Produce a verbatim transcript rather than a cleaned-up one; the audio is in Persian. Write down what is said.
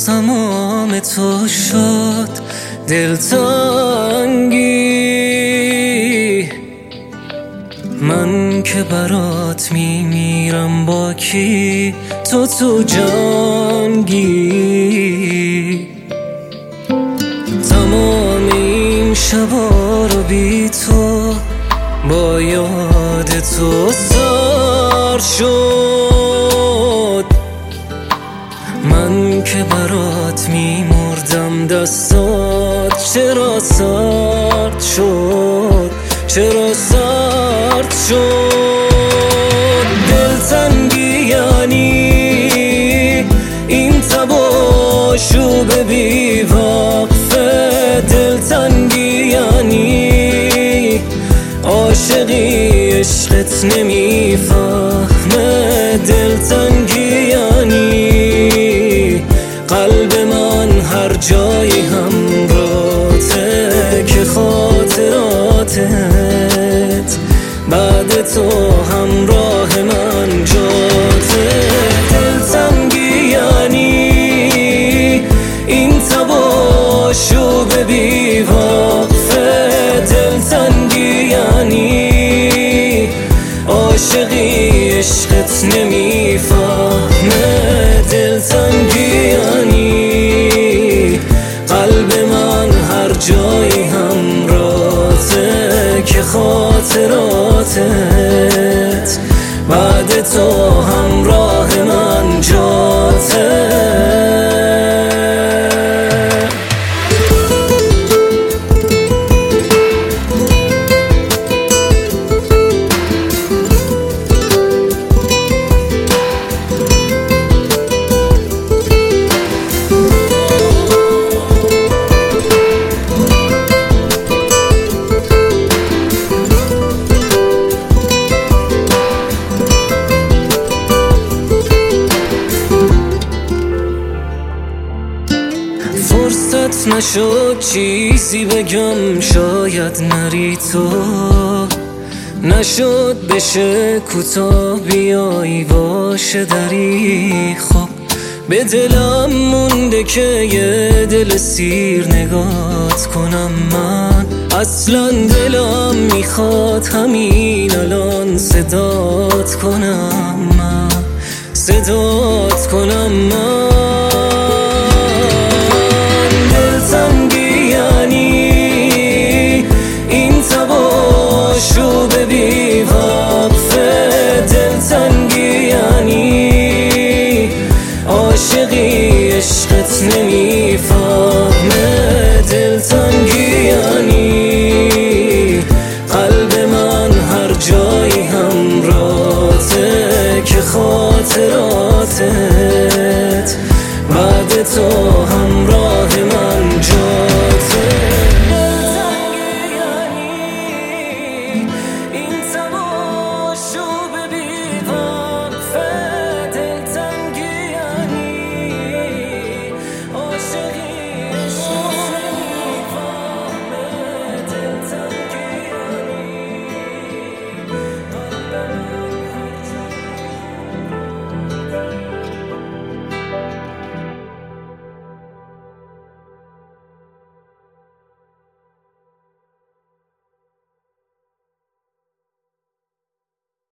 تمام تو شد دلتنگی، من که برات میمیرم با کی، تو تو جنگی. تمام این شبا رو بی تو با یاد تو سر شد، من که برات میمردم دستات چرا سرد شد، چرا سرد شد. دلتنگی یعنی این تباشو ببی وقفه، دلتنگی یعنی عاشقی عشقت نمیفهمه، دلتنگی یعنی قلب من هر جایی همراته که خاطراتت بعد تو همراه من جاته. دلتنگی یعنی این تباشو ببی وقفه، دلتنگی یعنی عاشقی عشقت نمیفهمه، دلتنگی یعنی قلب من هر جایی همراته که خاطراتت بعد تو همراه من جاته. فرصت نشد چیزی بگم، شاید نری تو، نشد بشه کوتاه بیایی باشه دری. خب به دلم مونده که یه دل سیر نگات کنم، من اصلا دلم میخواد همین الان صدات کنم، من صدات کنم من